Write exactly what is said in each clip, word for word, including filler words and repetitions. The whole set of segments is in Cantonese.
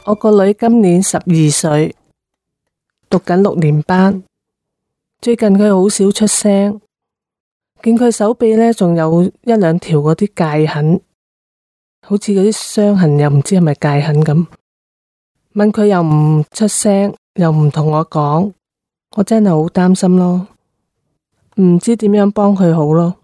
我個女今年十二歲，讀緊六年班。最近佢好少出聲，見佢手臂呢仲有一兩條嗰啲戒痕，好似嗰啲傷痕，又唔知係咪戒痕咁。問佢又唔出聲，又唔同我講，我真係好擔心咯，唔知點樣幫佢好咯。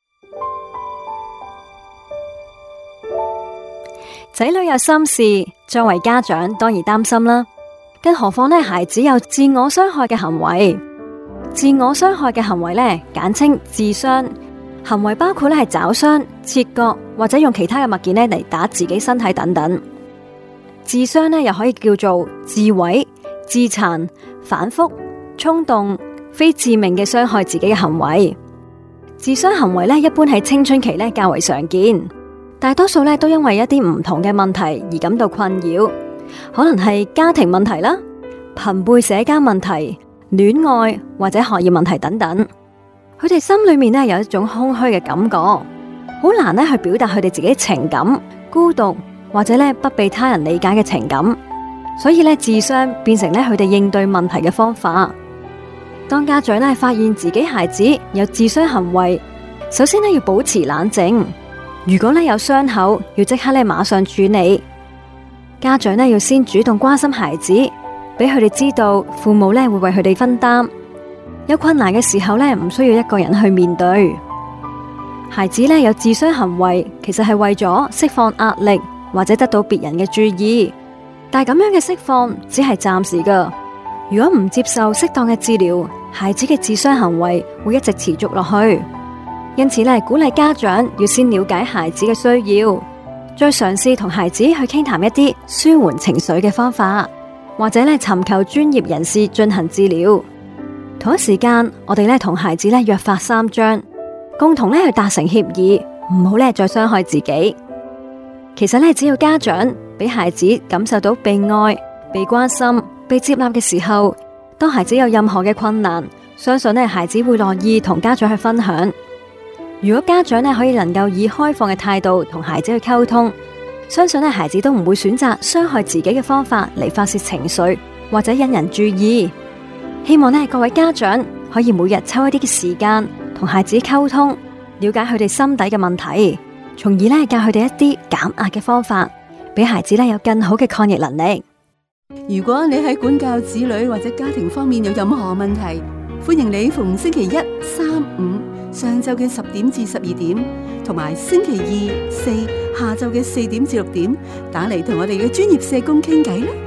仔女有心事，作為家長當然擔心啦。更何況呢，孩子有自我傷害嘅行為。自我傷害嘅行為呢，簡稱自傷。行為包括呢係抓傷、切割或者用其他嘅物件呢嚟打自己身體等等。自傷呢又可以叫做自毀、自殘、反覆、衝動、非致命嘅傷害自己嘅行為。自傷行為呢一般喺青春期呢較為常見。大多數咧都因為一啲唔同嘅問題而感到困擾，可能係家庭問題啦、朋輩社交問題、戀愛或者學業問題等等。佢哋心裏面咧有一種空虛嘅感覺，好難咧去表達佢哋自己情感、孤獨或者咧不被他人理解嘅情感，所以咧自傷變成咧佢哋應對問題嘅方法。當家長咧發現自己孩子有自傷行為，首先咧要保持冷靜。如果咧有傷口，要即刻咧馬上處理。家長咧要先主動關心孩子，俾佢哋知道父母咧會為佢哋分擔。有困難嘅時候咧，唔需要一個人去面對。孩子咧有自傷行為，其實係為咗釋放壓力或者得到別人嘅注意，但係咁樣嘅釋放只係暫時噶。如果唔接受適當嘅治療，孩子嘅自傷行為會一直持續落去。因此咧，鼓勵家長要先了解孩子嘅需要，再嘗試同孩子去傾談一啲舒緩情緒嘅方法，或者咧尋求專業人士進行治療。同一時間，我哋咧同孩子咧約法三章，共同咧去達成協議，唔好咧再傷害自己。其實咧，只要家長俾孩子感受到被愛、被關心、被接納嘅時候，當孩子有任何嘅困難，相信咧孩子會樂意同家長去分享。如果家長咧可以能夠以開放嘅態度同孩子去溝通，相信咧孩子都唔會選擇傷害自己嘅方法嚟發洩情緒或者引人注意。希望咧各位家長可以每日抽一啲嘅時間同孩子溝通，了解佢哋心底嘅問題，從而咧教佢哋一啲減壓嘅方法，俾孩子咧有更好嘅抗逆能力。 如果你喺管教子女或者家庭方面有任何問題，歡迎你逢星期一、三、五上晝嘅十點至十二點，同埋星期二、四下晝嘅四點至六點打嚟同我哋嘅專業社工傾偈啦。